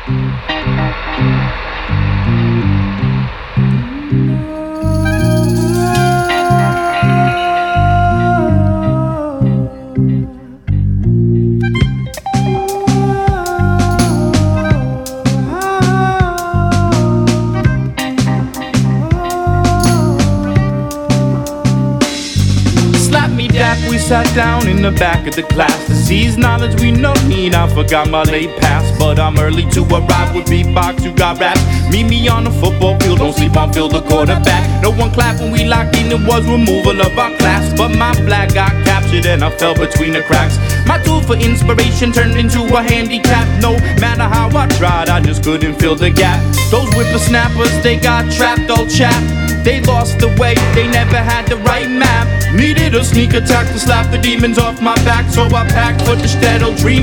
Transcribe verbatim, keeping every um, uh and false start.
We sat down in the back of the class to seize knowledge we no need. I forgot my late past, but I'm early to arrive with beatbox. You got raps. Meet me on the football field, don't sleep on field, the quarterback. No one clapped when we locked in, it was removal of our class. But my flag got captured and I fell between the cracks. My tool for inspiration turned into a handicap. No matter how I tried, I just couldn't fill the gap. Those whippersnappers, they got trapped, all chapped. They lost the way, they never had the right map. Needed a sneak attack to slap the demons off my back, so I packed for the shtetl, dream